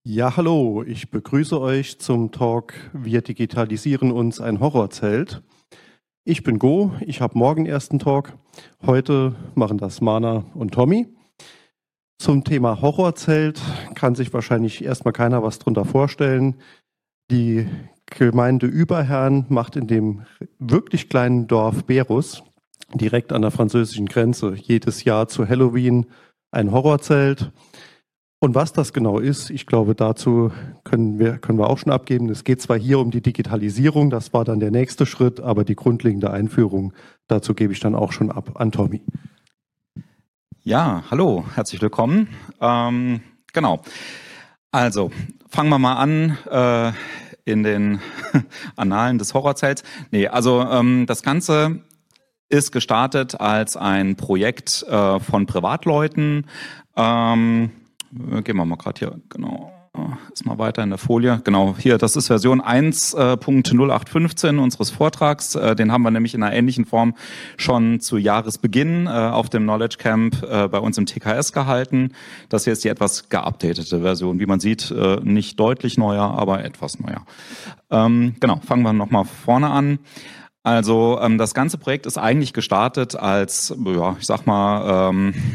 Ja, hallo, ich begrüße euch zum Talk Wir digitalisieren uns ein Horrorzelt. Ich bin Go, ich habe morgen ersten Talk. Heute machen das Mana und Tommy. Zum Thema Horrorzelt kann sich wahrscheinlich erstmal keiner was drunter vorstellen. Die Gemeinde Überherrn macht in dem wirklich kleinen Dorf Berus, direkt an der französischen Grenze, jedes Jahr zu Halloween ein Horrorzelt. Und was das genau ist, ich glaube, dazu können wir auch schon abgeben. Es geht zwar hier um die Digitalisierung, das war dann der nächste Schritt, aber die grundlegende Einführung, dazu gebe ich dann auch schon ab an Tommy. Ja, hallo, herzlich willkommen. Genau, also fangen wir mal an in den Annalen des Horrorzelts. Das Ganze ist gestartet als ein Projekt von Privatleuten. Gehen wir mal gerade hier, genau, ist mal weiter in der Folie. Genau, hier, das ist Version 1.0815 unseres Vortrags. Den haben wir nämlich in einer ähnlichen Form schon zu Jahresbeginn auf dem Knowledge Camp bei uns im TKS gehalten. Das hier ist die etwas geupdatete Version. Wie man sieht, nicht deutlich neuer, aber etwas neuer. Genau, fangen wir nochmal vorne an. Also das ganze Projekt ist eigentlich gestartet als, ja, ich sag mal,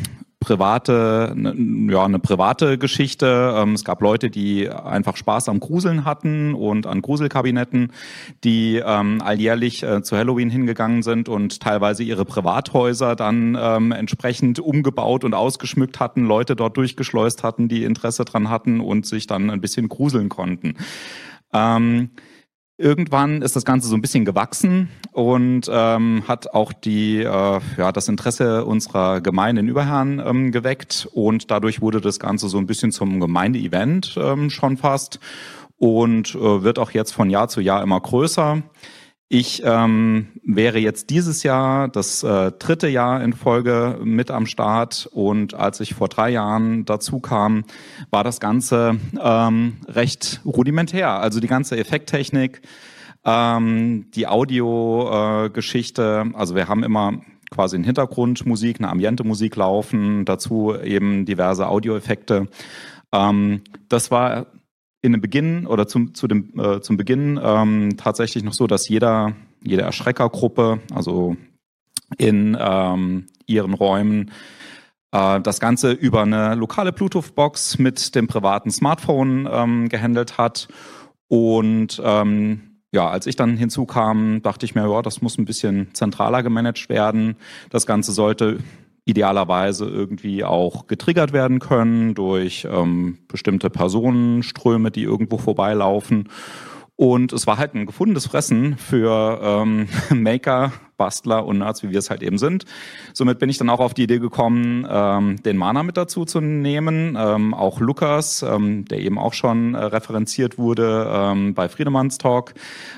eine private Geschichte. Es gab Leute, die einfach Spaß am Gruseln hatten und an Gruselkabinetten, die alljährlich zu Halloween hingegangen sind und teilweise ihre Privathäuser dann entsprechend umgebaut und ausgeschmückt hatten, Leute dort durchgeschleust hatten, die Interesse dran hatten und sich dann ein bisschen gruseln konnten. Irgendwann ist das Ganze so ein bisschen gewachsen und hat auch das Interesse unserer Gemeinde in Überherrn geweckt und dadurch wurde das Ganze so ein bisschen zum Gemeindeevent schon fast und wird auch jetzt von Jahr zu Jahr immer größer. Ich wäre jetzt dieses Jahr das 3. Jahr in Folge mit am Start und als ich vor 3 Jahren dazu kam, war das Ganze recht rudimentär. Also die ganze Effekttechnik, die Audio-Geschichte, also wir haben immer quasi eine Hintergrundmusik, eine Ambiente-Musik laufen, dazu eben diverse Audioeffekte. Das war in dem Beginn oder zum Beginn tatsächlich noch so, dass jede Erschreckergruppe, also in ihren Räumen, das Ganze über eine lokale Bluetooth-Box mit dem privaten Smartphone gehandelt hat. Und als ich dann hinzukam, dachte ich mir, ja, das muss ein bisschen zentraler gemanagt werden. Das Ganze sollte idealerweise irgendwie auch getriggert werden können durch bestimmte Personenströme, die irgendwo vorbeilaufen. Und es war halt ein gefundenes Fressen für Maker, Bastler und Nerds, wie wir es halt eben sind. Somit bin ich dann auch auf die Idee gekommen, den Mana mit dazu zu nehmen. Auch Lukas, der eben auch schon referenziert wurde bei Friedemanns Talk,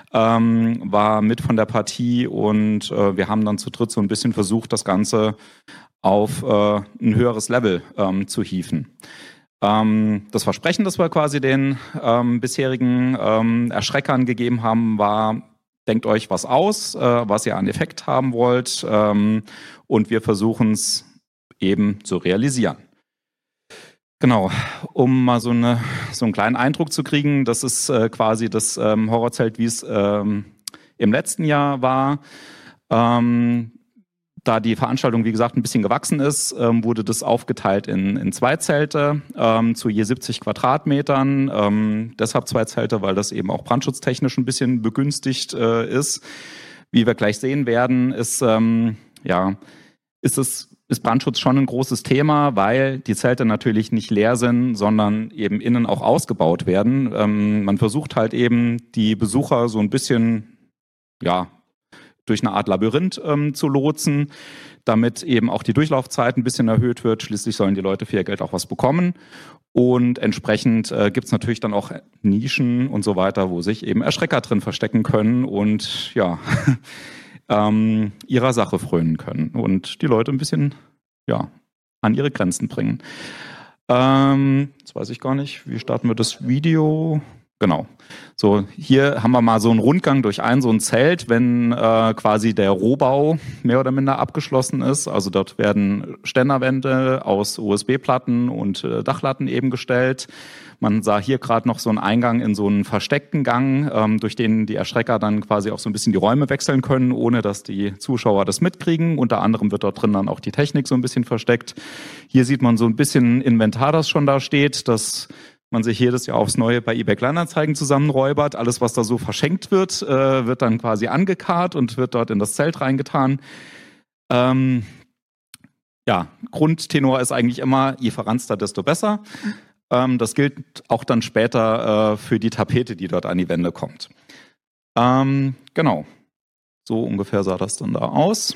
war mit von der Partie und wir haben dann zu dritt so ein bisschen versucht, das Ganze auf ein höheres Level zu hieven. Das Versprechen, das wir quasi den bisherigen Erschreckern gegeben haben, war: Denkt euch was aus, was ihr an Effekt haben wollt, und wir versuchen es eben zu realisieren. Genau, um mal so einen kleinen Eindruck zu kriegen, das ist quasi das Horrorzelt, wie es im letzten Jahr war. Da die Veranstaltung, wie gesagt, ein bisschen gewachsen ist, wurde das aufgeteilt in 2 Zelte zu je 70 Quadratmetern. Deshalb 2 Zelte, weil das eben auch brandschutztechnisch ein bisschen begünstigt ist. Wie wir gleich sehen werden, ist Brandschutz schon ein großes Thema, weil die Zelte natürlich nicht leer sind, sondern eben innen auch ausgebaut werden. Man versucht halt eben, die Besucher so ein bisschen, durch eine Art Labyrinth zu lotsen, damit eben auch die Durchlaufzeit ein bisschen erhöht wird. Schließlich sollen die Leute für ihr Geld auch was bekommen. Und entsprechend gibt es natürlich dann auch Nischen und so weiter, wo sich eben Erschrecker drin verstecken können und ihrer Sache frönen können und die Leute ein bisschen an ihre Grenzen bringen. Jetzt weiß ich gar nicht, wie starten wir das Video? Genau. So, hier haben wir mal so einen Rundgang durch so ein Zelt, wenn quasi der Rohbau mehr oder minder abgeschlossen ist. Also dort werden Ständerwände aus USB-Platten und Dachlatten eben gestellt. Man sah hier gerade noch so einen Eingang in so einen versteckten Gang, durch den die Erschrecker dann quasi auch so ein bisschen die Räume wechseln können, ohne dass die Zuschauer das mitkriegen. Unter anderem wird dort drin dann auch die Technik so ein bisschen versteckt. Hier sieht man so ein bisschen Inventar, das schon da steht, das man sich jedes Jahr aufs Neue bei eBay Kleinanzeigen zusammenräubert. Alles, was da so verschenkt wird, wird dann quasi angekarrt und wird dort in das Zelt reingetan. Grundtenor ist eigentlich immer, je verranzter, desto besser. Das gilt auch dann später für die Tapete, die dort an die Wände kommt. Genau, so ungefähr sah das dann da aus.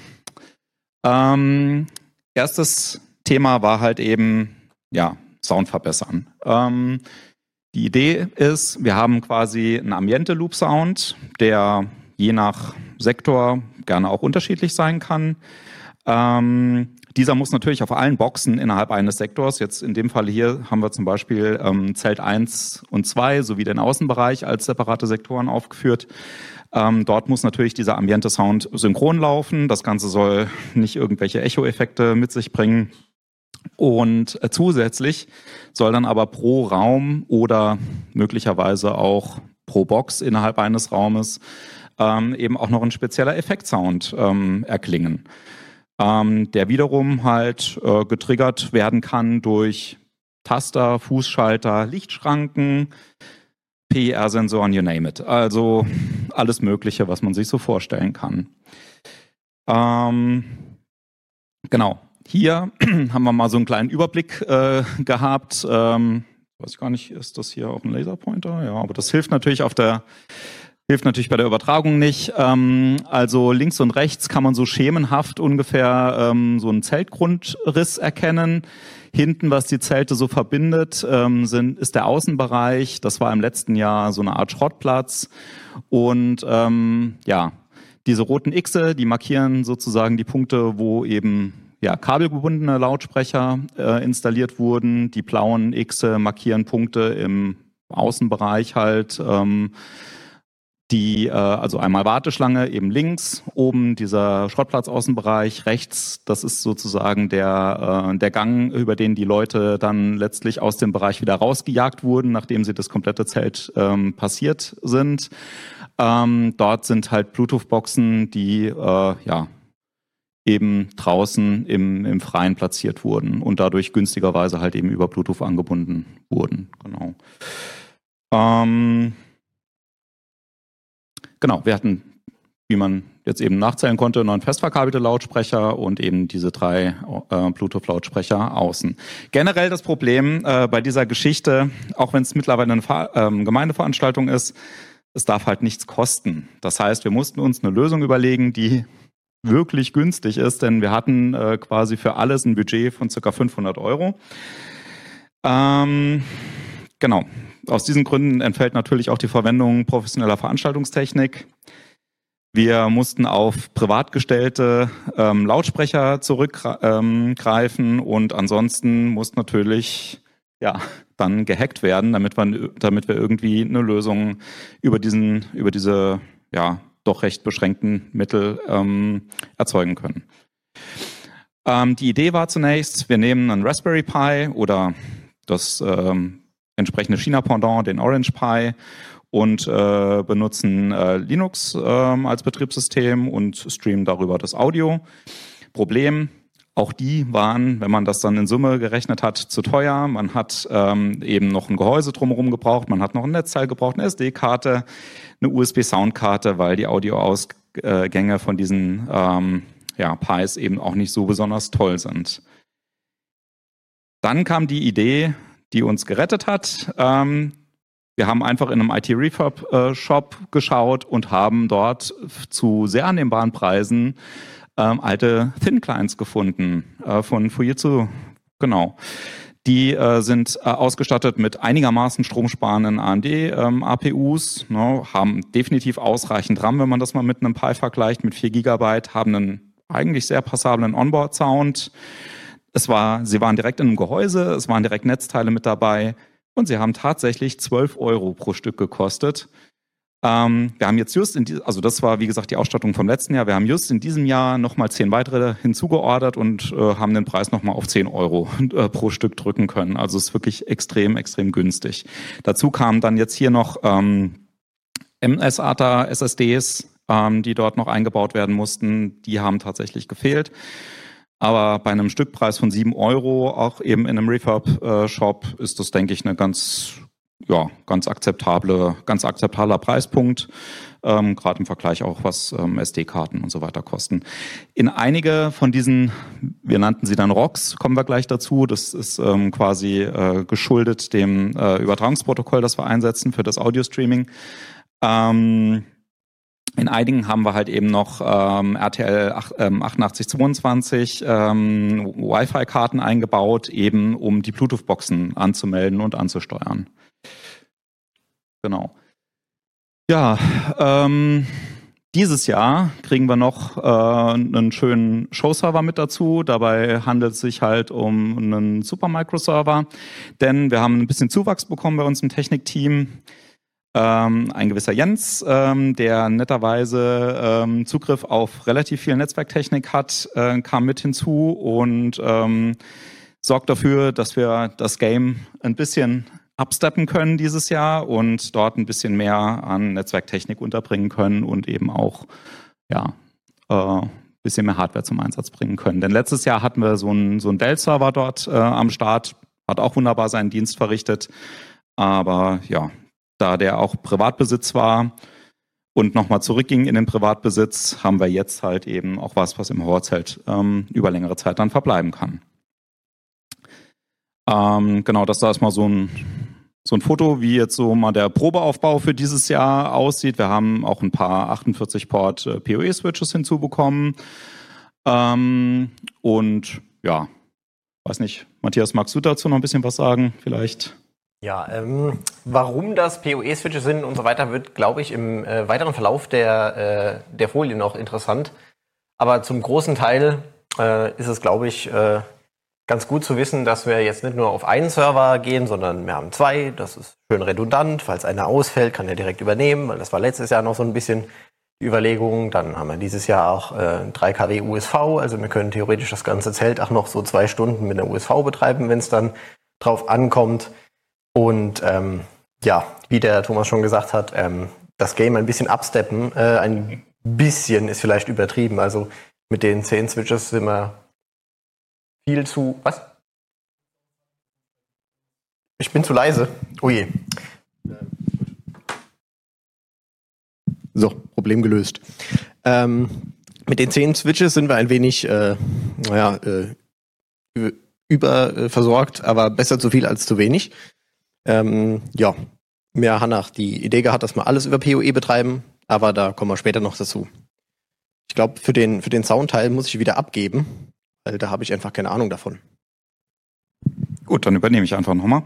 Erstes Thema war halt eben, Sound verbessern. Die Idee ist, wir haben quasi einen Ambiente-Loop-Sound, der je nach Sektor gerne auch unterschiedlich sein kann. Dieser muss natürlich auf allen Boxen innerhalb eines Sektors, jetzt in dem Fall hier haben wir zum Beispiel Zelt 1 und 2 sowie den Außenbereich als separate Sektoren aufgeführt. Dort muss natürlich dieser Ambiente-Sound synchron laufen. Das Ganze soll nicht irgendwelche Echo-Effekte mit sich bringen. Und zusätzlich soll dann aber pro Raum oder möglicherweise auch pro Box innerhalb eines Raumes eben auch noch ein spezieller Effektsound erklingen, der wiederum halt getriggert werden kann durch Taster, Fußschalter, Lichtschranken, PIR-Sensoren, you name it. Also alles Mögliche, was man sich so vorstellen kann. Genau. Hier haben wir mal so einen kleinen Überblick gehabt. Weiß ich gar nicht, ist das hier auch ein Laserpointer? Ja, aber das hilft natürlich bei der Übertragung nicht. Also links und rechts kann man so schemenhaft ungefähr so einen Zeltgrundriss erkennen. Hinten, was die Zelte so verbindet, ist der Außenbereich. Das war im letzten Jahr so eine Art Schrottplatz. Und diese roten Xe, die markieren sozusagen die Punkte, wo eben kabelgebundene Lautsprecher installiert wurden. Die blauen Xe markieren Punkte im Außenbereich halt, also einmal Warteschlange eben links, oben dieser Schrottplatz-Außenbereich, rechts, das ist sozusagen der Gang, über den die Leute dann letztlich aus dem Bereich wieder rausgejagt wurden, nachdem sie das komplette Zelt passiert sind. Dort sind halt Bluetooth-Boxen, die eben draußen im Freien platziert wurden und dadurch günstigerweise halt eben über Bluetooth angebunden wurden. Genau. Genau, wir hatten, wie man jetzt eben nachzählen konnte, 9 festverkabelte Lautsprecher und eben diese 3 Bluetooth-Lautsprecher außen. Generell das Problem bei dieser Geschichte, auch wenn es mittlerweile eine Gemeindeveranstaltung ist, es darf halt nichts kosten. Das heißt, wir mussten uns eine Lösung überlegen, die wirklich günstig ist, denn wir hatten quasi für alles ein Budget von ca. 500 €. Genau. Aus diesen Gründen entfällt natürlich auch die Verwendung professioneller Veranstaltungstechnik. Wir mussten auf privat gestellte Lautsprecher zurückgreifen und ansonsten muss natürlich dann gehackt werden, damit wir irgendwie eine Lösung über diese doch recht beschränkten Mittel erzeugen können. Die Idee war zunächst, wir nehmen einen Raspberry Pi oder das entsprechende China-Pendant, den Orange Pi, und benutzen Linux als Betriebssystem und streamen darüber das Audio. Problem, auch die waren, wenn man das dann in Summe gerechnet hat, zu teuer. Man hat eben noch ein Gehäuse drumherum gebraucht, man hat noch ein Netzteil gebraucht, eine SD-Karte, eine USB-Soundkarte, weil die Audioausgänge von diesen Pis eben auch nicht so besonders toll sind. Dann kam die Idee, die uns gerettet hat. Wir haben einfach in einem IT-Refurb-Shop geschaut und haben dort zu sehr annehmbaren Preisen alte Thin-Clients gefunden von Fujitsu. Genau. Die sind ausgestattet mit einigermaßen stromsparenden AMD-APUs, haben definitiv ausreichend RAM, wenn man das mal mit einem Pi vergleicht, mit 4 GB, haben einen eigentlich sehr passablen Onboard-Sound. Sie waren direkt in einem Gehäuse, es waren direkt Netzteile mit dabei. Und sie haben tatsächlich 12 Euro pro Stück gekostet. Wir haben jetzt just also das war wie gesagt die Ausstattung vom letzten Jahr. Wir haben just in diesem Jahr nochmal 10 weitere hinzugeordert und haben den Preis nochmal auf 10 Euro pro Stück drücken können. Also es ist wirklich extrem, extrem günstig. Dazu kamen dann jetzt hier noch MS-ATA SSDs, die dort noch eingebaut werden mussten. Die haben tatsächlich gefehlt. Aber bei einem Stückpreis von 7 Euro, auch eben in einem Refurb-Shop, ist das, denke ich, eine ganz akzeptabler Preispunkt, gerade im Vergleich auch, was SD-Karten und so weiter kosten. In einige von diesen, wir nannten sie dann ROCs, kommen wir gleich dazu. Das ist quasi geschuldet dem Übertragungsprotokoll, das wir einsetzen für das Audio-Streaming. In einigen haben wir halt eben noch RTL 8822 Wi-Fi-Karten eingebaut, eben um die Bluetooth-Boxen anzumelden und anzusteuern. Genau. Ja, dieses Jahr kriegen wir noch einen schönen Show-Server mit dazu. Dabei handelt es sich halt um einen Supermicro-Server, denn wir haben ein bisschen Zuwachs bekommen bei uns im Technikteam. Ein gewisser Jens, der netterweise Zugriff auf relativ viel Netzwerktechnik hat, kam mit hinzu und sorgt dafür, dass wir das Game ein bisschen upsteppen können dieses Jahr und dort ein bisschen mehr an Netzwerktechnik unterbringen können und eben auch ein bisschen mehr Hardware zum Einsatz bringen können. Denn letztes Jahr hatten wir so einen Dell-Server dort am Start, hat auch wunderbar seinen Dienst verrichtet, aber ja, da der auch Privatbesitz war und nochmal zurückging in den Privatbesitz, haben wir jetzt halt eben auch was im Horrorzelt über längere Zeit dann verbleiben kann. Genau, das da ist mal so ein Foto, wie jetzt so mal der Probeaufbau für dieses Jahr aussieht. Wir haben auch ein paar 48-Port PoE-Switches hinzubekommen. Und ja, weiß nicht, Matthias, magst du dazu noch ein bisschen was sagen vielleicht? Ja, warum das PoE-Switches sind und so weiter, wird, glaube ich, im weiteren Verlauf der Folie noch interessant. Aber zum großen Teil ist es, glaube ich, ganz gut zu wissen, dass wir jetzt nicht nur auf einen Server gehen, sondern wir haben 2. Das ist schön redundant. Falls einer ausfällt, kann er direkt übernehmen, weil das war letztes Jahr noch so ein bisschen die Überlegung. Dann haben wir dieses Jahr auch 3 kW USV. Also wir können theoretisch das ganze Zelt auch noch so 2 Stunden mit einer USV betreiben, wenn es dann drauf ankommt. Und wie der Thomas schon gesagt hat, das Game ein bisschen upsteppen, ein bisschen ist vielleicht übertrieben. Also mit den 10 Switches sind wir viel zu... Was? Ich bin zu leise. Oh je. So, Problem gelöst. Mit den 10 Switches sind wir ein wenig überversorgt, aber besser zu viel als zu wenig. Mir Hannah die Idee gehabt, dass wir alles über PoE betreiben, aber da kommen wir später noch dazu. Ich glaube, für den Soundteil muss ich wieder abgeben, weil da habe ich einfach keine Ahnung davon. Gut, dann übernehme ich einfach nochmal.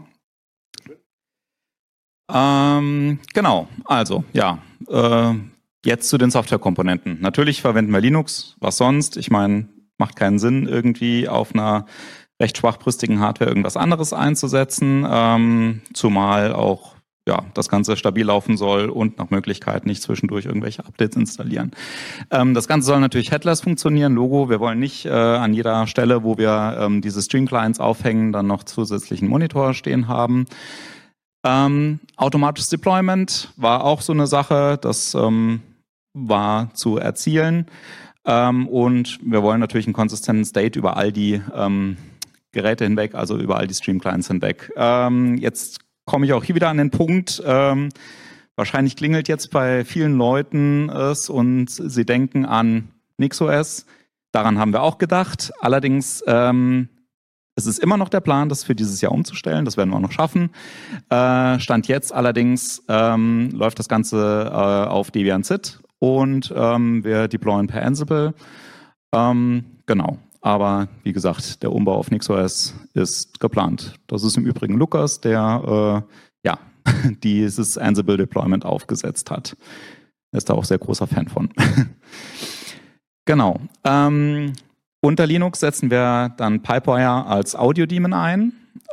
Genau, also ja, jetzt zu den Softwarekomponenten. Natürlich verwenden wir Linux, was sonst? Ich meine, macht keinen Sinn, irgendwie auf einer recht schwachbrüstigen Hardware irgendwas anderes einzusetzen, zumal auch das Ganze stabil laufen soll und nach Möglichkeit nicht zwischendurch irgendwelche Updates installieren. Das Ganze soll natürlich headless funktionieren, Logo. Wir wollen nicht an jeder Stelle, wo wir diese Stream-Clients aufhängen, dann noch zusätzlichen Monitor stehen haben. Automatisches Deployment war auch so eine Sache, das war zu erzielen. Und wir wollen natürlich einen konsistenten State über all die Geräte hinweg, also über all die Stream-Clients hinweg. Jetzt komme ich auch hier wieder an den Punkt, wahrscheinlich klingelt jetzt bei vielen Leuten es und sie denken an NixOS. Daran haben wir auch gedacht. Allerdings es ist immer noch der Plan, das für dieses Jahr umzustellen. Das werden wir auch noch schaffen. Stand jetzt allerdings läuft das Ganze auf Debian ZIT und wir deployen per Ansible. Genau. Aber wie gesagt, der Umbau auf NixOS ist geplant. Das ist im Übrigen Lukas, der dieses Ansible Deployment aufgesetzt hat. Er ist da auch sehr großer Fan von. Genau. Unter Linux setzen wir dann Pipewire als Audio-Daemon ein.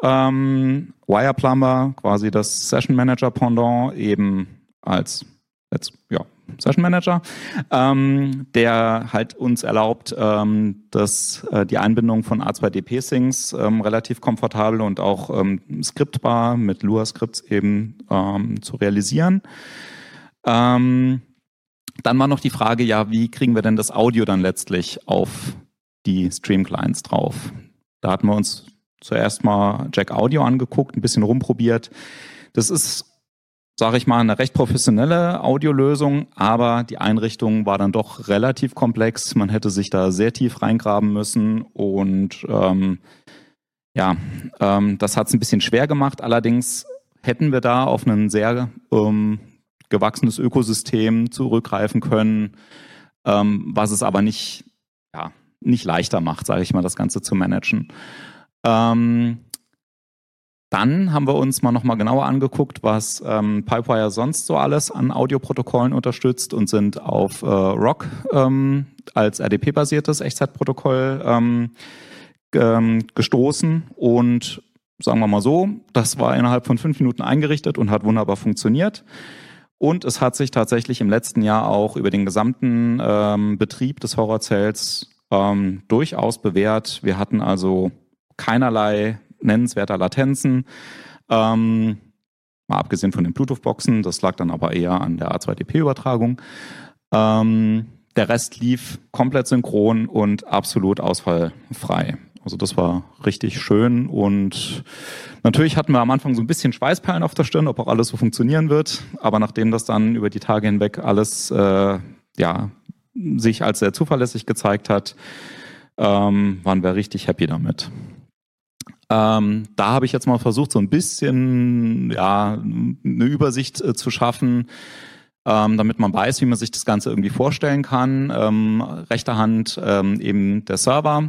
Wire Plumber, quasi das Session Manager Pendant, eben als Session Manager, der halt uns erlaubt, dass die Einbindung von A2DP-Syncs relativ komfortabel und auch skriptbar mit Lua-Skripts eben zu realisieren. Dann war noch die Frage, ja, wie kriegen wir denn das Audio dann letztlich auf die Stream-Clients drauf? Da hatten wir uns zuerst mal Jack Audio angeguckt, ein bisschen rumprobiert. Das ist, sage ich mal, eine recht professionelle Audiolösung, aber die Einrichtung war dann doch relativ komplex. Man hätte sich da sehr tief reingraben müssen und das hat es ein bisschen schwer gemacht. Allerdings hätten wir da auf ein sehr gewachsenes Ökosystem zurückgreifen können, was es aber nicht leichter macht, sage ich mal, das Ganze zu managen. Dann haben wir uns mal nochmal genauer angeguckt, was Pipewire sonst so alles an Audioprotokollen unterstützt und sind auf ROC als RDP-basiertes Echtzeitprotokoll gestoßen. Und sagen wir mal so, das war innerhalb von 5 Minuten eingerichtet und hat wunderbar funktioniert. Und es hat sich tatsächlich im letzten Jahr auch über den gesamten Betrieb des Horrorzells durchaus bewährt. Wir hatten also keinerlei nennenswerter Latenzen, mal abgesehen von den Bluetooth-Boxen, das lag dann aber eher an der A2DP-Übertragung. Der Rest lief komplett synchron und absolut ausfallfrei. Also das war richtig schön und natürlich hatten wir am Anfang so ein bisschen Schweißperlen auf der Stirn, ob auch alles so funktionieren wird, aber nachdem das dann über die Tage hinweg alles sich als sehr zuverlässig gezeigt hat, waren wir richtig happy damit. Da habe ich jetzt mal versucht, so ein bisschen eine Übersicht zu schaffen, damit man weiß, wie man sich das Ganze irgendwie vorstellen kann. Rechter Hand eben der Server.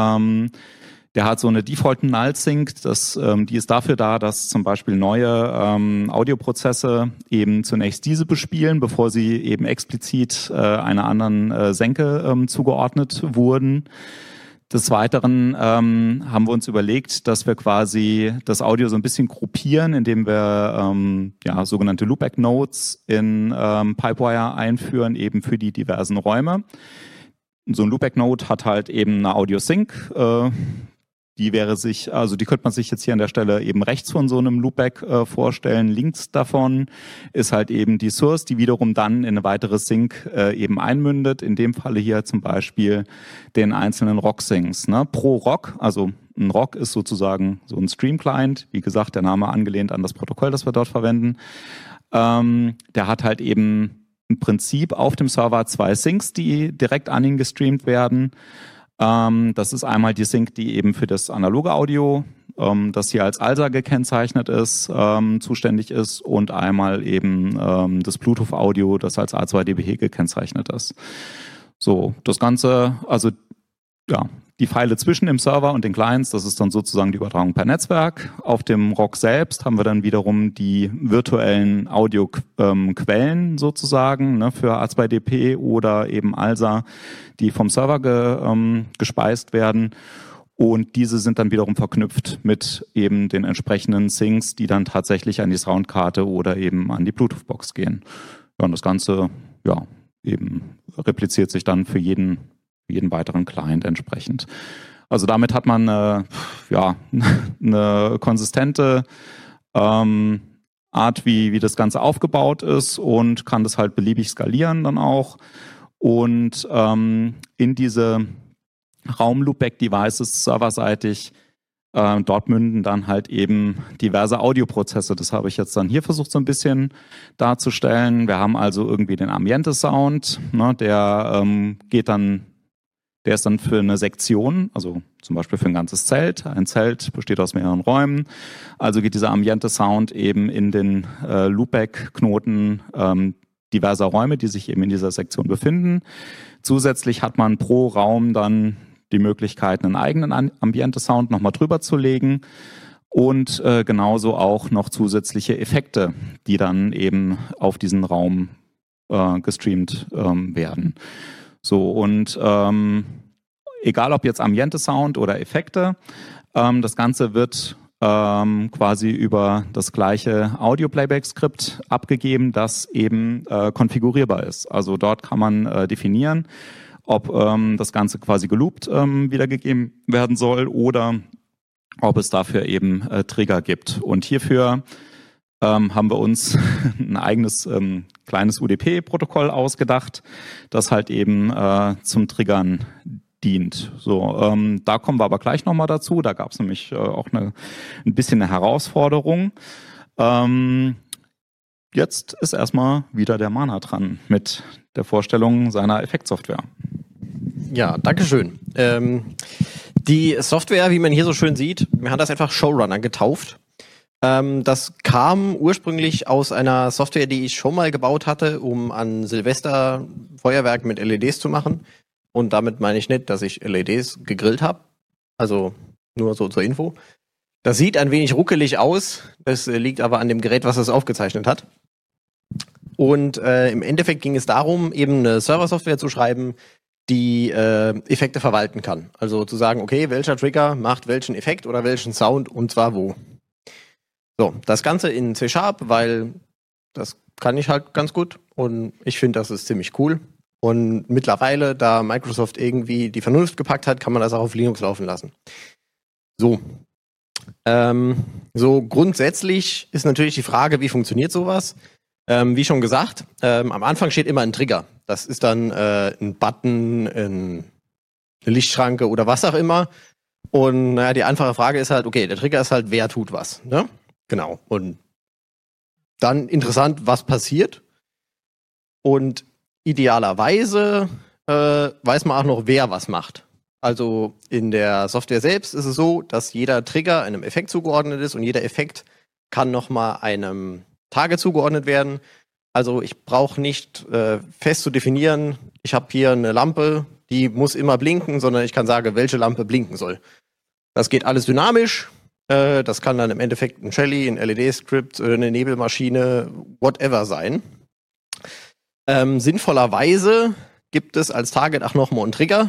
Der hat so eine Default Null Sync, die ist dafür da, dass zum Beispiel neue Audioprozesse eben zunächst diese bespielen, bevor sie eben explizit einer anderen Senke zugeordnet wurden. Des Weiteren haben wir uns überlegt, dass wir quasi das Audio so ein bisschen gruppieren, indem wir sogenannte Loopback-Nodes in Pipewire einführen, eben für die diversen Räume. So ein Loopback-Node hat halt eben eine Audio-Sync. Die könnte man sich jetzt hier an der Stelle eben rechts von so einem Loopback vorstellen. Links davon ist halt eben die Source, die wiederum dann in eine weitere Sync eben einmündet. In dem Falle hier zum Beispiel den einzelnen ROC-Syncs. Ne? Pro ROC, also ein ROC ist sozusagen so ein Stream-Client. Wie gesagt, der Name angelehnt an das Protokoll, das wir dort verwenden. Der hat halt eben im Prinzip auf dem Server 2 Syncs, die direkt an ihn gestreamt werden. Das ist einmal die Sync, die eben für das analoge Audio, das hier als ALSA gekennzeichnet ist, zuständig ist und einmal eben das Bluetooth-Audio, das als A2DP gekennzeichnet ist. So, das Ganze, also die Pfeile zwischen dem Server und den Clients, das ist dann sozusagen die Übertragung per Netzwerk. Auf dem ROC selbst haben wir dann wiederum die virtuellen Audioquellen sozusagen für A2DP oder eben ALSA, die vom Server gespeist werden. Und diese sind dann wiederum verknüpft mit eben den entsprechenden Syncs, die dann tatsächlich an die Soundkarte oder eben an die Bluetooth-Box gehen. Ja, und das Ganze eben repliziert sich dann für jeden weiteren Client entsprechend. Also damit hat man eine konsistente Art, wie das Ganze aufgebaut ist und kann das halt beliebig skalieren dann auch. Und in diese Raum-Loopback-Devices serverseitig, dort münden dann halt eben diverse Audioprozesse. Das habe ich jetzt dann hier versucht so ein bisschen darzustellen. Wir haben also irgendwie den Ambiente-Sound, der ist dann für eine Sektion, also zum Beispiel für ein ganzes Zelt. Ein Zelt besteht aus mehreren Räumen. Also geht dieser Ambiente-Sound eben in den Loopback-Knoten diverser Räume, die sich eben in dieser Sektion befinden. Zusätzlich hat man pro Raum dann die Möglichkeit, einen eigenen Ambiente-Sound nochmal drüber zu legen und genauso auch noch zusätzliche Effekte, die dann eben auf diesen Raum gestreamt werden. So, und egal ob jetzt Ambiente-Sound oder Effekte, das Ganze wird quasi über das gleiche Audio-Playback-Skript abgegeben, das eben konfigurierbar ist. Also dort kann man definieren, ob das Ganze quasi geloopt wiedergegeben werden soll oder ob es dafür eben Trigger gibt. Und hierfür haben wir uns ein eigenes kleines UDP-Protokoll ausgedacht, das halt eben zum Triggern dient. So, da kommen wir aber gleich nochmal dazu. Da gab es nämlich auch ein bisschen eine Herausforderung. Jetzt ist erstmal wieder der Mana dran mit der Vorstellung seiner Effektsoftware. Ja, dankeschön. Die Software, wie man hier so schön sieht, wir haben das einfach Showrunner getauft. Das kam ursprünglich aus einer Software, die ich schon mal gebaut hatte, um an Silvester Feuerwerk mit LEDs zu machen. Und damit meine ich nicht, dass ich LEDs gegrillt habe. Also nur so zur Info. Das sieht ein wenig ruckelig aus. Das liegt aber an dem Gerät, was es aufgezeichnet hat. Und im Endeffekt ging es darum, eben eine Server-Software zu schreiben, die Effekte verwalten kann. Also zu sagen, okay, welcher Trigger macht welchen Effekt oder welchen Sound und zwar wo. So, das Ganze in C#, weil das kann ich halt ganz gut und ich finde, das ist ziemlich cool. Und mittlerweile, da Microsoft irgendwie die Vernunft gepackt hat, kann man das auch auf Linux laufen lassen. So. So grundsätzlich ist natürlich die Frage, wie funktioniert sowas? Wie schon gesagt, am Anfang steht immer ein Trigger. Das ist dann ein Button, eine Lichtschranke oder was auch immer. Und naja, die einfache Frage ist halt, okay, der Trigger ist halt, wer tut was, ne? Genau. Und dann interessant, was passiert. Und idealerweise weiß man auch noch, wer was macht. Also in der Software selbst ist es so, dass jeder Trigger einem Effekt zugeordnet ist und jeder Effekt kann nochmal einem Target zugeordnet werden. Also ich brauche nicht fest zu definieren, ich habe hier eine Lampe, die muss immer blinken, sondern ich kann sagen, welche Lampe blinken soll. Das geht alles dynamisch. Das kann dann im Endeffekt ein Shelly, ein LED-Script, eine Nebelmaschine, whatever sein. Sinnvollerweise gibt es als Target auch nochmal einen Trigger.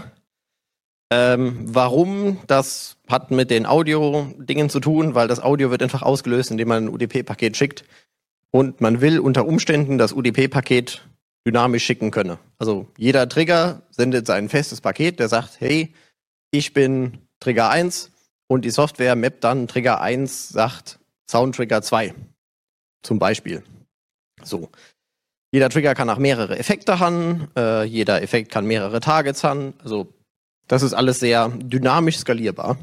Warum? Das hat mit den Audio-Dingen zu tun, weil das Audio wird einfach ausgelöst, indem man ein UDP-Paket schickt. Und man will unter Umständen das UDP-Paket dynamisch schicken können. Also jeder Trigger sendet sein festes Paket, der sagt, hey, ich bin Trigger 1 und die Software mappt dann Trigger 1, sagt Sound-Trigger 2 zum Beispiel. So. Jeder Trigger kann auch mehrere Effekte haben, jeder Effekt kann mehrere Targets haben. Also das ist alles sehr dynamisch skalierbar.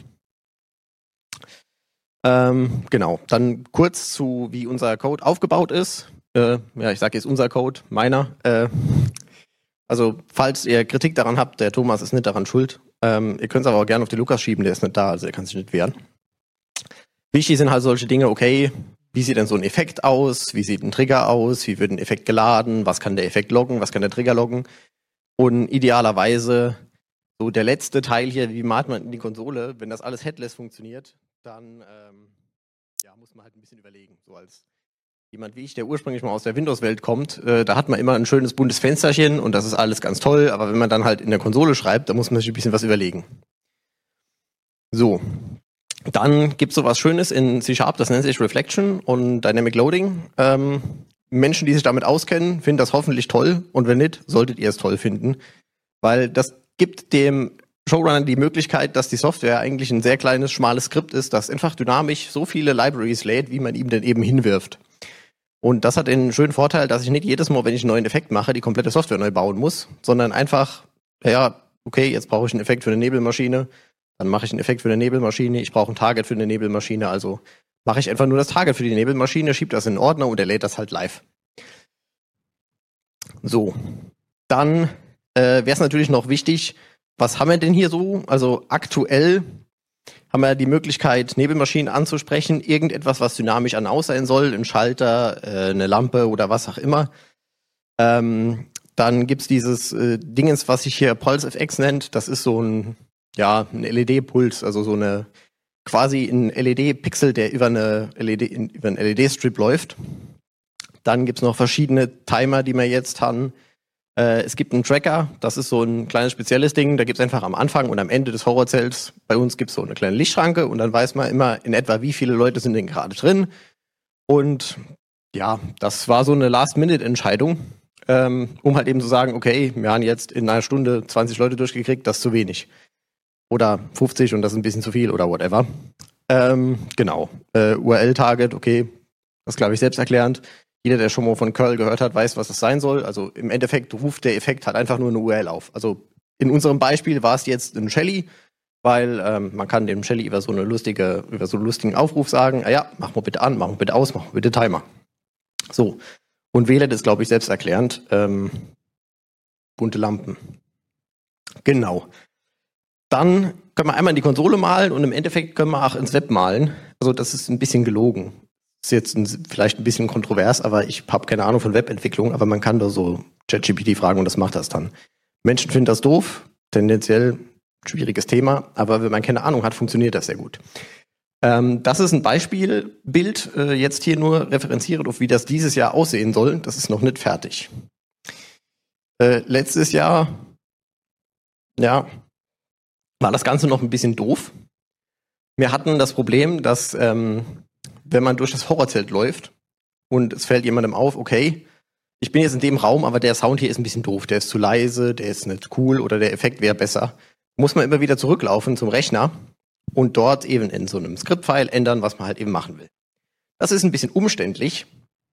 Genau, dann kurz zu, wie unser Code aufgebaut ist. Ja, ich sage jetzt unser Code, meiner. Also, falls ihr Kritik daran habt, der Thomas ist nicht daran schuld. Ihr könnt es aber auch gerne auf den Lukas schieben, der ist nicht da, also er kann sich nicht wehren. Wichtig sind halt solche Dinge, okay, wie sieht denn so ein Effekt aus? Wie sieht ein Trigger aus? Wie wird ein Effekt geladen? Was kann der Effekt loggen? Was kann der Trigger loggen? Und idealerweise so der letzte Teil hier, wie macht man in die Konsole, wenn das alles headless funktioniert, dann ja, muss man halt ein bisschen überlegen. So als jemand wie ich, der ursprünglich mal aus der Windows-Welt kommt, da hat man immer ein schönes buntes Fensterchen und das ist alles ganz toll, aber wenn man dann halt in der Konsole schreibt, da muss man sich ein bisschen was überlegen. So, dann gibt es sowas Schönes in C#, das nennt sich Reflection und Dynamic Loading. Menschen, die sich damit auskennen, finden das hoffentlich toll und wenn nicht, solltet ihr es toll finden, weil das gibt dem Showrunner die Möglichkeit, dass die Software eigentlich ein sehr kleines, schmales Skript ist, das einfach dynamisch so viele Libraries lädt, wie man ihm denn eben hinwirft. Und das hat den schönen Vorteil, dass ich nicht jedes Mal, wenn ich einen neuen Effekt mache, die komplette Software neu bauen muss, sondern einfach, ja, okay, jetzt brauche ich einen Effekt für eine Nebelmaschine, dann mache ich einen Effekt für eine Nebelmaschine, ich brauche ein Target für eine Nebelmaschine, also mache ich einfach nur das Target für die Nebelmaschine, schiebe das in den Ordner und er lädt das halt live. So, dann wäre es natürlich noch wichtig, was haben wir denn hier so? Also aktuell haben wir die Möglichkeit, Nebelmaschinen anzusprechen, irgendetwas, was dynamisch an aus sein soll, ein Schalter, eine Lampe oder was auch immer. Dann gibt's dieses Dingens, was sich hier PulseFX nennt. Das ist so ein LED-Puls, also so eine quasi ein LED-Pixel, der über einen LED-Strip läuft. Dann gibt's noch verschiedene Timer, die wir jetzt haben. Es gibt einen Tracker, das ist so ein kleines spezielles Ding, da gibt es einfach am Anfang und am Ende des Horrorzelts, bei uns gibt es so eine kleine Lichtschranke und dann weiß man immer in etwa, wie viele Leute sind denn gerade drin. Und ja, das war so eine Last-Minute-Entscheidung, um halt eben zu sagen, okay, wir haben jetzt in einer Stunde 20 Leute durchgekriegt, das ist zu wenig. Oder 50 und das ist ein bisschen zu viel oder whatever. Genau. URL-Target, okay, das glaube ich selbsterklärend. Jeder, der schon mal von Curl gehört hat, weiß, was das sein soll. Also im Endeffekt ruft der Effekt halt einfach nur eine URL auf. Also in unserem Beispiel war es jetzt ein Shelly, weil man kann dem Shelly über so einen lustigen Aufruf sagen, ja, mach mal bitte an, mach mal bitte aus, mach mal bitte Timer. So. Und WLAN ist, glaube ich, selbsterklärend. Bunte Lampen. Genau. Dann können wir einmal in die Konsole malen und im Endeffekt können wir auch ins Web malen. Also das ist ein bisschen gelogen. Ist jetzt vielleicht ein bisschen kontrovers, aber ich habe keine Ahnung von Webentwicklung, aber man kann da so ChatGPT fragen und das macht das dann. Menschen finden das doof, tendenziell schwieriges Thema, aber wenn man keine Ahnung hat, funktioniert das sehr gut. Das ist ein Beispielbild, jetzt hier nur referenziert auf, wie das dieses Jahr aussehen soll. Das ist noch nicht fertig. Letztes Jahr, ja, war das Ganze noch ein bisschen doof. Wir hatten das Problem, dass wenn man durch das Horrorzelt läuft und es fällt jemandem auf, okay, ich bin jetzt in dem Raum, aber der Sound hier ist ein bisschen doof, der ist zu leise, der ist nicht cool oder der Effekt wäre besser, muss man immer wieder zurücklaufen zum Rechner und dort eben in so einem Skriptfile ändern, was man halt eben machen will. Das ist ein bisschen umständlich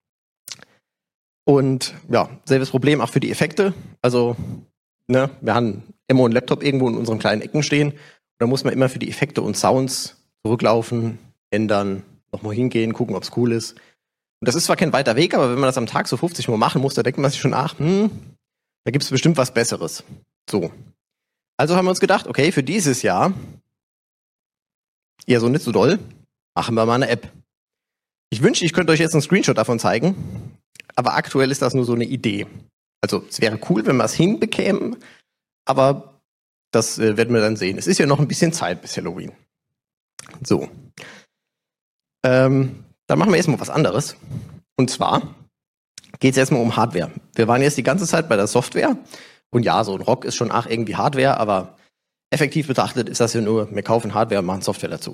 und ja, selbes Problem auch für die Effekte. Also, ne, wir haben immer einen Laptop irgendwo in unseren kleinen Ecken stehen. Da muss man immer für die Effekte und Sounds zurücklaufen, ändern, nochmal hingehen, gucken, ob es cool ist. Und das ist zwar kein weiter Weg, aber wenn man das am Tag so 50 Mal machen muss, da denkt man sich schon, ach, da gibt es bestimmt was Besseres. So. Also haben wir uns gedacht, okay, für dieses Jahr, eher so nicht so doll, machen wir mal eine App. Ich wünschte, ich könnte euch jetzt einen Screenshot davon zeigen, aber aktuell ist das nur so eine Idee. Also es wäre cool, wenn wir es hinbekämen, aber das werden wir dann sehen. Es ist ja noch ein bisschen Zeit bis Halloween. So. Dann machen wir erstmal was anderes. Und zwar geht es erstmal um Hardware. Wir waren jetzt die ganze Zeit bei der Software. Und ja, so ein Rock ist schon irgendwie Hardware, aber effektiv betrachtet ist das ja nur, wir kaufen Hardware und machen Software dazu.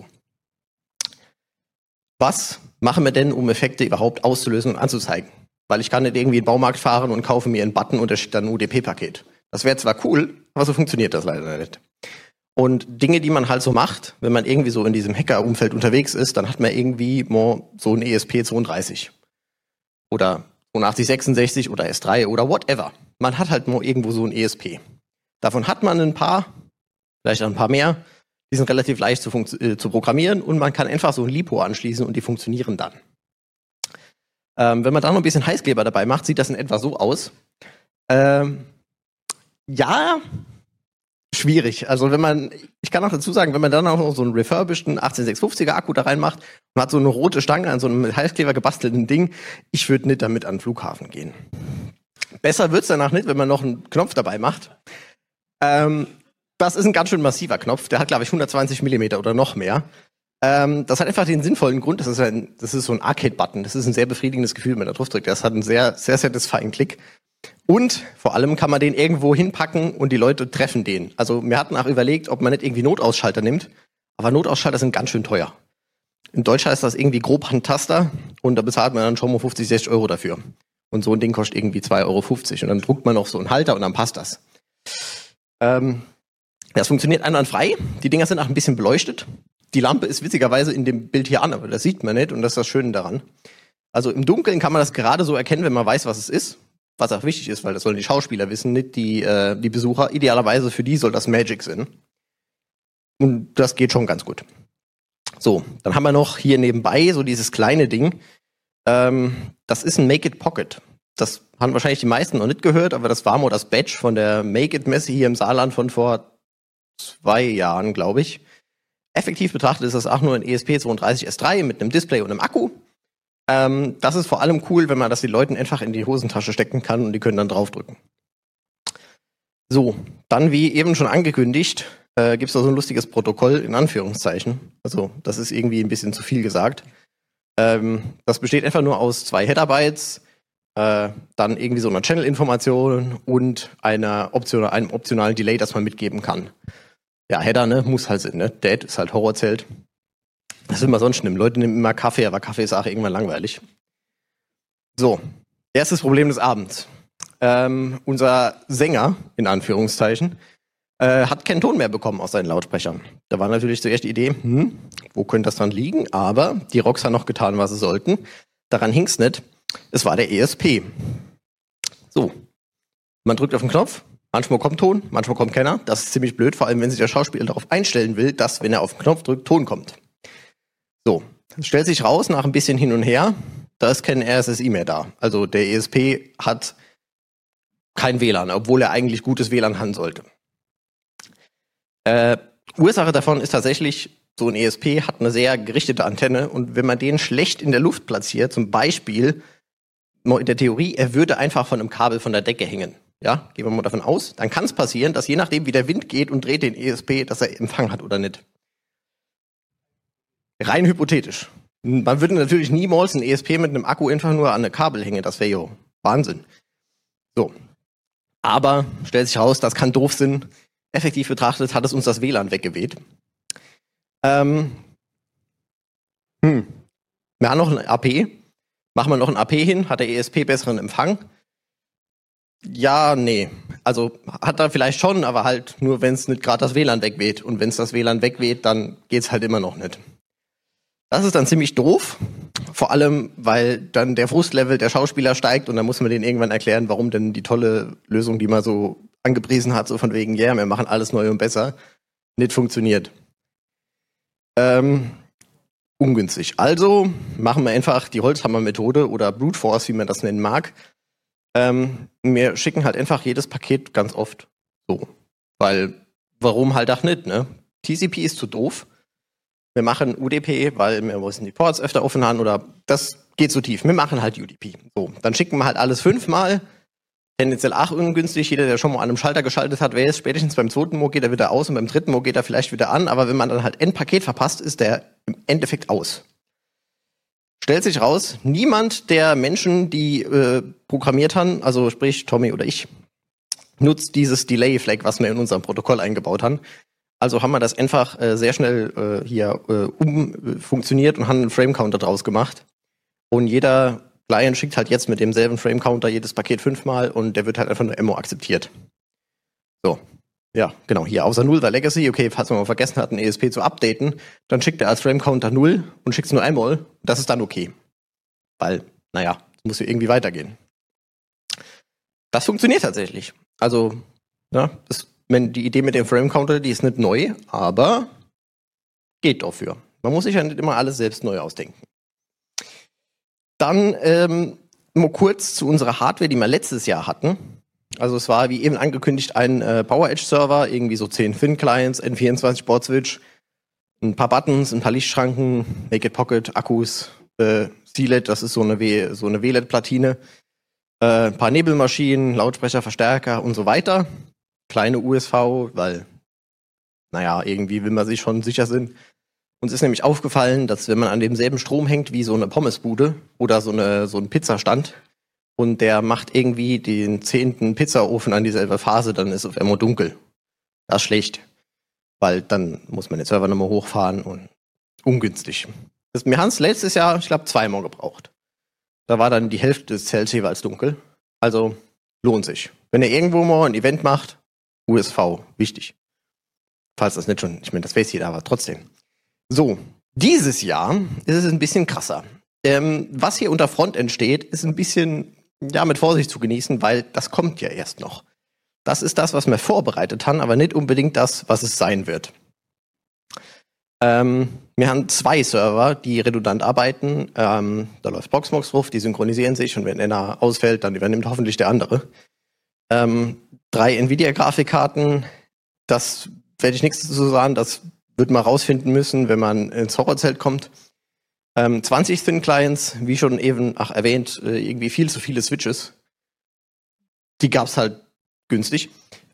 Was machen wir denn, um Effekte überhaupt auszulösen und anzuzeigen? Weil ich kann nicht irgendwie in den Baumarkt fahren und kaufe mir einen Button und da steht dann ein UDP-Paket. Das wäre zwar cool, aber so funktioniert das leider nicht. Und Dinge, die man halt so macht, wenn man irgendwie so in diesem Hacker-Umfeld unterwegs ist, dann hat man irgendwie mal so ein ESP32 oder 8266 oder S3 oder whatever. Man hat halt mal irgendwo so ein ESP. Davon hat man ein paar, vielleicht auch ein paar mehr. Die sind relativ leicht zu programmieren und man kann einfach so ein LiPo anschließen und die funktionieren dann. Wenn man da noch ein bisschen Heißkleber dabei macht, sieht das in etwa so aus. Ja, schwierig. Also ich kann auch dazu sagen, wenn man dann auch noch so einen refurbisheden 18650er Akku da reinmacht und hat so eine rote Stange an so einem mit Heißkleber gebastelten Ding, ich würde nicht damit an den Flughafen gehen. Besser wird's danach nicht, wenn man noch einen Knopf dabei macht. Das ist ein ganz schön massiver Knopf. Der hat, glaube ich, 120 mm oder noch mehr. Das hat einfach den sinnvollen Grund, das ist so ein Arcade-Button. Das ist ein sehr befriedigendes Gefühl, wenn man da drauf drückt. Das hat einen sehr, sehr satisfying Klick. Und vor allem kann man den irgendwo hinpacken und die Leute treffen den. Also wir hatten auch überlegt, ob man nicht irgendwie Notausschalter nimmt. Aber Notausschalter sind ganz schön teuer. In Deutschland ist das irgendwie grob Handtaster und da bezahlt man dann schon mal 50, 60 Euro dafür. Und so ein Ding kostet irgendwie 2,50 Euro. Und dann druckt man noch so einen Halter und dann passt das. Das funktioniert einwandfrei. Die Dinger sind auch ein bisschen beleuchtet. Die Lampe ist witzigerweise in dem Bild hier an, aber das sieht man nicht und das ist das Schöne daran. Also im Dunkeln kann man das gerade so erkennen, wenn man weiß, was es ist. Was auch wichtig ist, weil das sollen die Schauspieler wissen, nicht die Besucher. Idealerweise für die soll das Magic sein. Und das geht schon ganz gut. So, dann haben wir noch hier nebenbei so dieses kleine Ding. Das ist ein Make It Pocket. Das haben wahrscheinlich die meisten noch nicht gehört, aber das war mal das Badge von der Make It Messe hier im Saarland von vor 2 Jahren, glaube ich. Effektiv betrachtet ist das auch nur ein ESP32S3 mit einem Display und einem Akku. Das ist vor allem cool, wenn man das den Leuten einfach in die Hosentasche stecken kann und die können dann draufdrücken. So, dann wie eben schon angekündigt, gibt es da so ein lustiges Protokoll in Anführungszeichen. Also das ist irgendwie ein bisschen zu viel gesagt. Das besteht einfach nur aus 2 Header-Bytes, dann irgendwie so einer Channel-Information und einem optionalen Delay, das man mitgeben kann. Ja, Header, ne, muss halt sein, ne? Dead ist halt Horrorzelt. Das ist immer sonst schlimm. Leute nehmen immer Kaffee, aber Kaffee ist auch irgendwann langweilig. So, erstes Problem des Abends. Unser Sänger, in Anführungszeichen, hat keinen Ton mehr bekommen aus seinen Lautsprechern. Da war natürlich zuerst die Idee, wo könnte das dann liegen? Aber die Rocks haben noch getan, was sie sollten. Daran hing's nicht. Es war der ESP. So, man drückt auf den Knopf, manchmal kommt Ton, manchmal kommt keiner. Das ist ziemlich blöd, vor allem wenn sich der Schauspieler darauf einstellen will, dass, wenn er auf den Knopf drückt, Ton kommt. So, es stellt sich raus, nach ein bisschen hin und her, da ist kein RSSI mehr da. Also der ESP hat kein WLAN, obwohl er eigentlich gutes WLAN haben sollte. Ursache davon ist tatsächlich, so ein ESP hat eine sehr gerichtete Antenne und wenn man den schlecht in der Luft platziert, zum Beispiel in der Theorie, er würde einfach von einem Kabel von der Decke hängen. Ja, gehen wir mal davon aus, dann kann es passieren, dass je nachdem, wie der Wind geht und dreht den ESP, dass er Empfang hat oder nicht. Rein hypothetisch. Man würde natürlich niemals einen ESP mit einem Akku einfach nur an eine Kabel hängen, das wäre ja Wahnsinn. So. Aber stellt sich raus, das kann doof sein. Effektiv betrachtet hat es uns das WLAN weggeweht. Wir haben noch ein AP. Machen wir noch ein AP hin? Hat der ESP besseren Empfang? Ja, nee. Also hat er vielleicht schon, aber halt nur, wenn es nicht gerade das WLAN wegweht. Und wenn es das WLAN wegweht, dann geht's halt immer noch nicht. Das ist dann ziemlich doof. Vor allem, weil dann der Frustlevel der Schauspieler steigt und dann muss man denen irgendwann erklären, warum denn die tolle Lösung, die man so angepriesen hat, so von wegen, ja, wir machen alles neu und besser, nicht funktioniert. Ungünstig. Also machen wir einfach die Holzhammer-Methode oder Brute Force, wie man das nennen mag. Wir schicken halt einfach jedes Paket ganz oft so. Weil, warum halt auch nicht, ne? TCP ist zu doof. Wir machen UDP, weil wir müssen die Ports öfter offen haben oder das geht zu tief. Wir machen halt UDP. So, dann schicken wir halt alles 5-mal. Tendenziell auch ungünstig. Jeder, der schon mal an einem Schalter geschaltet hat, weiß, spätestens beim 2. Mo geht er wieder aus und beim 3. Mo geht er vielleicht wieder an. Aber wenn man dann halt ein Paket verpasst, ist der im Endeffekt aus. Stellt sich raus, niemand der Menschen, die programmiert haben, also sprich Tommy oder ich, nutzt dieses Delay-Flag, was wir in unserem Protokoll eingebaut haben. Also haben wir das einfach sehr schnell umfunktioniert und haben einen Frame-Counter draus gemacht. Und jeder Client schickt halt jetzt mit demselben Frame-Counter jedes Paket 5-mal und der wird halt einfach nur Ammo akzeptiert. So, ja, genau, hier außer 0 war Legacy. Okay, falls man mal vergessen hat, einen ESP zu updaten, dann schickt er als Frame-Counter 0 und schickt es nur einmal. Das ist dann okay. Weil, naja, es muss ja irgendwie weitergehen. Das funktioniert tatsächlich. Also, ja, die Idee mit dem Frame-Counter, die ist nicht neu, aber geht dafür. Man muss sich ja nicht immer alles selbst neu ausdenken. Dann nur kurz zu unserer Hardware, die wir letztes Jahr hatten. Also es war, wie eben angekündigt, ein PowerEdge-Server, irgendwie so 10 Thin-Clients, N24-Board-Switch, ein paar Buttons, ein paar Lichtschranken, Naked Pocket, Akkus, C-LED, das ist so eine WLED-Platine, ein paar Nebelmaschinen, Lautsprecher, Verstärker und so weiter. Kleine USV, weil, naja, irgendwie will man sich schon sicher sein. Uns ist nämlich aufgefallen, dass wenn man an demselben Strom hängt wie so eine Pommesbude oder so ein Pizzastand und der macht irgendwie den 10. Pizzaofen an dieselbe Phase, dann ist es auf einmal dunkel. Das ist schlecht, weil dann muss man den Server nochmal hochfahren und ungünstig. Wir haben es letztes Jahr, ich glaube, 2-mal gebraucht. Da war dann die Hälfte des Zells jeweils dunkel. Also lohnt sich. Wenn ihr irgendwo mal ein Event macht, USV, wichtig. Falls das nicht schon, ich meine, das weiß jeder, aber trotzdem. So, dieses Jahr ist es ein bisschen krasser. Was hier unter Frontend steht, ist ein bisschen mit Vorsicht zu genießen, weil das kommt ja erst noch. Das ist das, was wir vorbereitet haben, aber nicht unbedingt das, was es sein wird. Wir haben 2 Server, die redundant arbeiten. Da läuft Proxmox drauf, die synchronisieren sich und wenn einer ausfällt, dann übernimmt hoffentlich der andere. 3 Nvidia-Grafikkarten, das werde ich nichts zu sagen, das wird man rausfinden müssen, wenn man ins Horrorzelt kommt. 20 Thin Clients, wie schon eben erwähnt, irgendwie viel zu viele Switches. Die gab's halt günstig.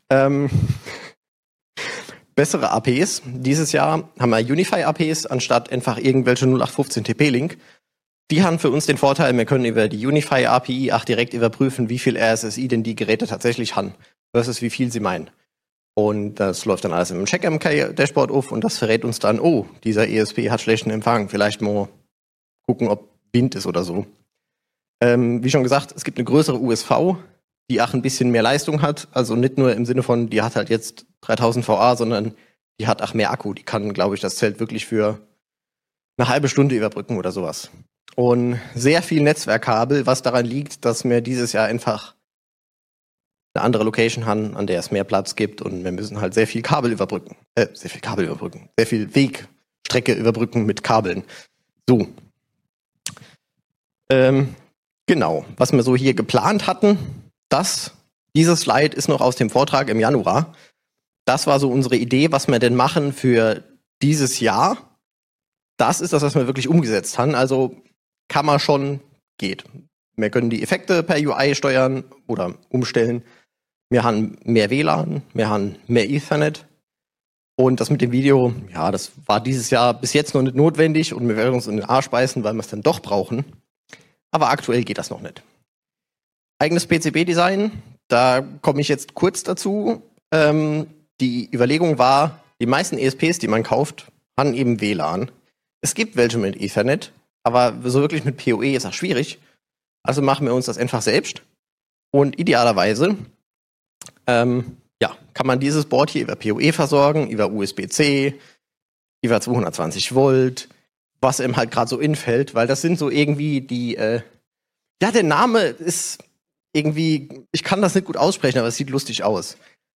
Bessere APs. Dieses Jahr haben wir Unify APs anstatt einfach irgendwelche 0815 TP-Link. Die haben für uns den Vorteil, wir können über die Unify API auch direkt überprüfen, wie viel RSSI denn die Geräte tatsächlich haben, versus wie viel sie meinen. Und das läuft dann alles im CheckMK-Dashboard auf und das verrät uns dann, oh, dieser ESP hat schlechten Empfang, vielleicht mal gucken, ob Wind ist oder so. Wie schon gesagt, es gibt eine größere USV, die auch ein bisschen mehr Leistung hat, also nicht nur im Sinne von, die hat halt jetzt 3000 VA, sondern die hat auch mehr Akku, die kann, glaube ich, das Zelt wirklich für eine halbe Stunde überbrücken oder sowas. Und sehr viel Netzwerkkabel, was daran liegt, dass wir dieses Jahr einfach eine andere Location haben, an der es mehr Platz gibt und wir müssen halt sehr viel überbrücken. Sehr viel Wegstrecke überbrücken mit Kabeln. So. Genau, was wir so hier geplant hatten, dieses Slide ist noch aus dem Vortrag im Januar. Das war so unsere Idee, was wir denn machen für dieses Jahr. Das ist das, was wir wirklich umgesetzt haben. Also kann man schon, geht. Wir können die Effekte per UI steuern oder umstellen. Wir haben mehr WLAN, wir haben mehr Ethernet. Und das mit dem Video, ja, das war dieses Jahr bis jetzt noch nicht notwendig und wir werden uns in den Arsch beißen, weil wir es dann doch brauchen. Aber aktuell geht das noch nicht. Eigenes PCB-Design, da komme ich jetzt kurz dazu. Die Überlegung war, die meisten ESPs, die man kauft, haben eben WLAN. Es gibt welche mit Ethernet, aber so wirklich mit PoE ist das schwierig. Also machen wir uns das einfach selbst. Und idealerweise kann man dieses Board hier über PoE versorgen, über USB-C, über 220 Volt, was ihm halt gerade so infällt, weil das sind so irgendwie die, der Name ist irgendwie, ich kann das nicht gut aussprechen, aber es sieht lustig aus.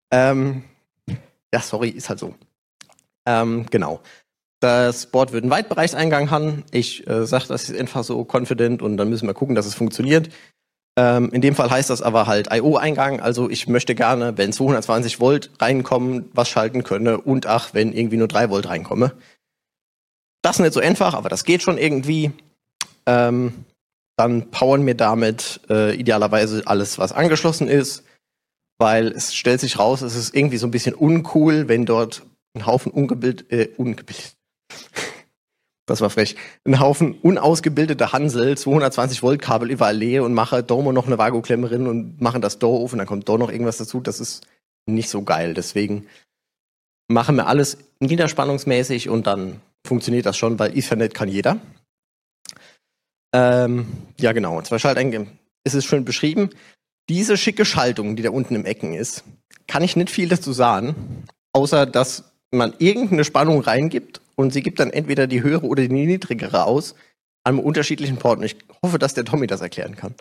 Ist halt so. Genau. Das Board wird einen Weitbereichseingang haben. Ich sage, das ist einfach so confident und dann müssen wir gucken, dass es funktioniert. In dem Fall heißt das aber halt I/O-Eingang. Also ich möchte gerne, wenn 220 Volt reinkommen, was schalten können und wenn irgendwie nur 3 Volt reinkomme. Das ist nicht so einfach, aber das geht schon irgendwie. Dann powern wir damit idealerweise alles, was angeschlossen ist, weil es stellt sich raus, es ist irgendwie so ein bisschen uncool, wenn dort ein Haufen das war frech, ein Haufen unausgebildeter Hansel 220 Volt Kabel überall lehe und mache da noch eine Vakuumklemme rein und machen das da auf und dann kommt da noch irgendwas dazu. Das ist nicht so geil. Deswegen machen wir alles niederspannungsmäßig und dann funktioniert das schon, weil Ethernet kann jeder. Ja, genau. 2 Schalteingänge. Es ist schön beschrieben. Diese schicke Schaltung, die da unten im Ecken ist, kann ich nicht viel dazu sagen, außer dass man irgendeine Spannung reingibt und sie gibt dann entweder die höhere oder die niedrigere aus an einem unterschiedlichen Port. Und ich hoffe, dass der Tommy das erklären kann.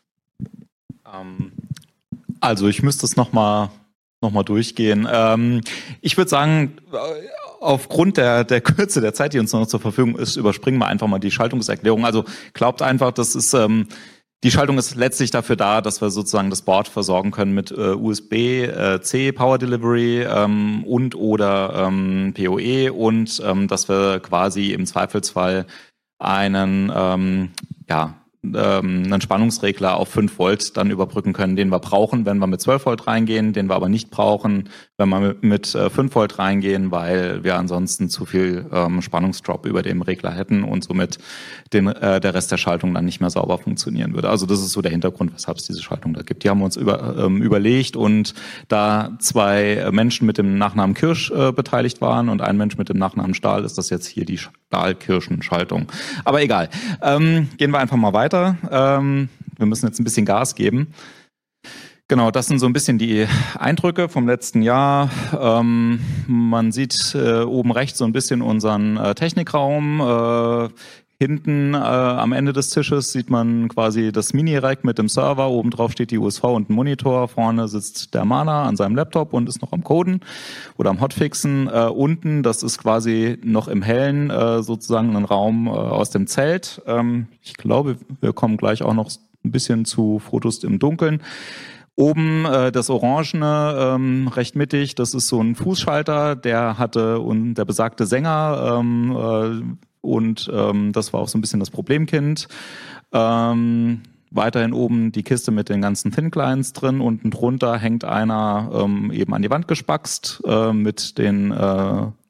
Also ich müsste es noch mal durchgehen. Ich würde sagen, aufgrund der Kürze der Zeit, die uns noch zur Verfügung ist, überspringen wir einfach mal die Schaltungserklärung. Also glaubt einfach, das ist die Schaltung ist letztlich dafür da, dass wir sozusagen das Board versorgen können mit USB-C Power Delivery und oder PoE und dass wir quasi im Zweifelsfall einen Spannungsregler auf 5 Volt dann überbrücken können, den wir brauchen, wenn wir mit 12 Volt reingehen, den wir aber nicht brauchen, wenn wir mit 5 Volt reingehen, weil wir ansonsten zu viel Spannungsdrop über dem Regler hätten und somit der Rest der Schaltung dann nicht mehr sauber funktionieren würde. Also das ist so der Hintergrund, weshalb es diese Schaltung da gibt. Die haben wir uns überlegt und da 2 Menschen mit dem Nachnamen Kirsch beteiligt waren und ein Mensch mit dem Nachnamen Stahl, ist das jetzt hier die Stahl-Kirschen-Schaltung. Aber egal. Gehen wir einfach mal weiter. Wir müssen jetzt ein bisschen Gas geben. Genau, das sind so ein bisschen die Eindrücke vom letzten Jahr. Man sieht oben rechts so ein bisschen unseren Technikraum. Hinten am Ende des Tisches sieht man quasi das Mini-Rack mit dem Server. Oben drauf steht die USV und ein Monitor. Vorne sitzt der Mana an seinem Laptop und ist noch am Coden oder am Hotfixen. Unten, das ist quasi noch im Hellen sozusagen ein Raum aus dem Zelt. Ich glaube, wir kommen gleich auch noch ein bisschen zu Fotos im Dunkeln. Oben das Orangene, recht mittig, das ist so ein Fußschalter, der hatte und der besagte Sänger und das war auch so ein bisschen das Problemkind. Weiterhin oben die Kiste mit den ganzen Thin Clients drin. Unten drunter hängt einer eben an die Wand gespackst mit den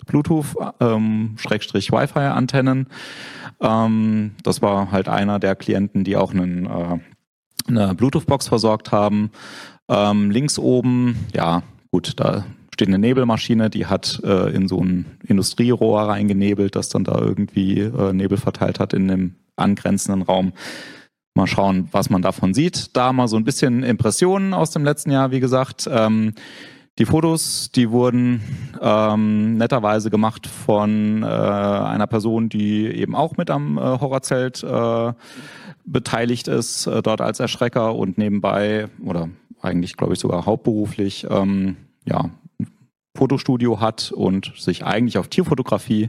Bluetooth-Wi-Fi-Antennen. Das war halt einer der Klienten, die auch eine Bluetooth-Box versorgt haben. Links oben, ja gut, da steht eine Nebelmaschine, die hat in so ein Industrierohr reingenebelt, das dann da irgendwie Nebel verteilt hat in dem angrenzenden Raum. Mal schauen, was man davon sieht. Da mal so ein bisschen Impressionen aus dem letzten Jahr, wie gesagt. Die Fotos, die wurden netterweise gemacht von einer Person, die eben auch mit am Horrorzelt beteiligt ist, dort als Erschrecker und nebenbei, oder eigentlich glaube ich sogar hauptberuflich, Fotostudio hat und sich eigentlich auf Tierfotografie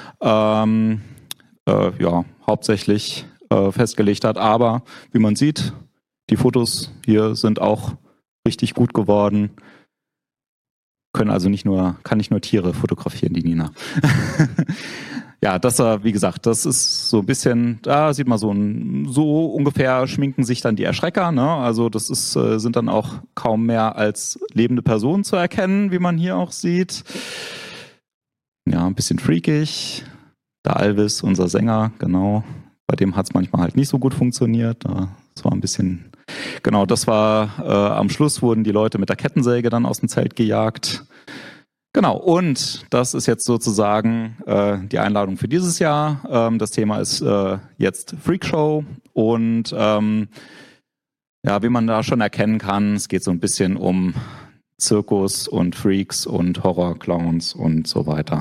hauptsächlich festgelegt hat. Aber wie man sieht, die Fotos hier sind auch richtig gut geworden. Kann nicht nur Tiere fotografieren, die Nina. Ja, das wie gesagt, das ist so ein bisschen, da sieht man so ungefähr schminken sich dann die Erschrecker, ne? Also das sind dann auch kaum mehr als lebende Personen zu erkennen, wie man hier auch sieht. Ja, ein bisschen freakig. Der Alvis, unser Sänger, genau. Bei dem hat es manchmal halt nicht so gut funktioniert. Das war ein bisschen, genau, das war am Schluss wurden die Leute mit der Kettensäge dann aus dem Zelt gejagt. Genau, und das ist jetzt sozusagen die Einladung für dieses Jahr. Das Thema ist jetzt Freakshow und wie man da schon erkennen kann, es geht so ein bisschen um Zirkus und Freaks und Horrorclowns und so weiter.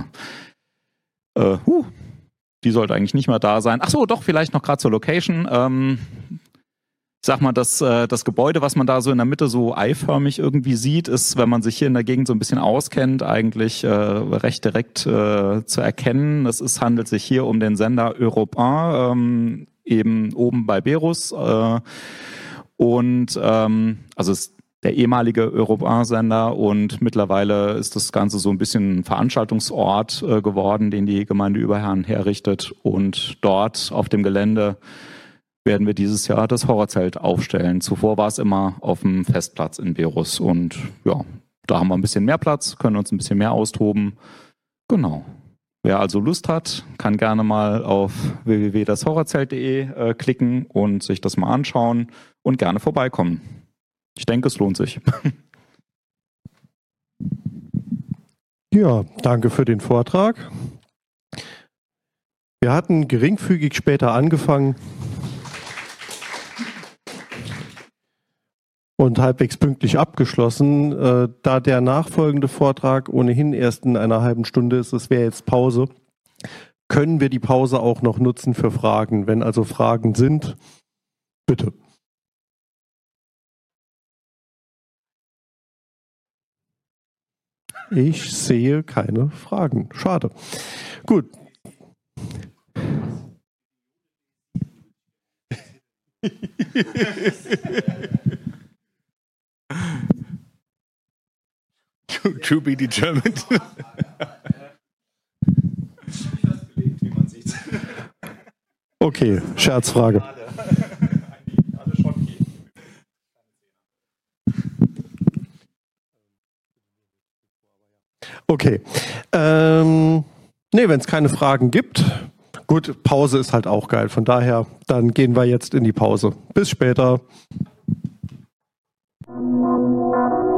Die sollte eigentlich nicht mehr da sein. Ach so, doch, vielleicht noch gerade zur Location. Ich sag mal, das Gebäude, was man da so in der Mitte so eiförmig irgendwie sieht, ist, wenn man sich hier in der Gegend so ein bisschen auskennt, eigentlich recht direkt zu erkennen. Es handelt sich hier um den Sender Europe 1, eben oben bei Berus. Also ist der ehemalige Europe 1-Sender und mittlerweile ist das Ganze so ein bisschen ein Veranstaltungsort geworden, den die Gemeinde Überherrn herrichtet. Und dort auf dem Gelände werden wir dieses Jahr das Horrorzelt aufstellen. Zuvor war es immer auf dem Festplatz in Berus und ja, da haben wir ein bisschen mehr Platz, können uns ein bisschen mehr austoben. Genau. Wer also Lust hat, kann gerne mal auf www.dashorrorzelt.de klicken und sich das mal anschauen und gerne vorbeikommen. Ich denke, es lohnt sich. Ja, danke für den Vortrag. Wir hatten geringfügig später angefangen und halbwegs pünktlich abgeschlossen. Da der nachfolgende Vortrag ohnehin erst in einer halben Stunde ist, es wäre jetzt Pause, können wir die Pause auch noch nutzen für Fragen. Wenn also Fragen sind, bitte. Ich sehe keine Fragen. Schade. Gut. To be determined. Okay, Scherzfrage. Okay. Wenn es keine Fragen gibt, gut, Pause ist halt auch geil. Von daher, dann gehen wir jetzt in die Pause. Bis später.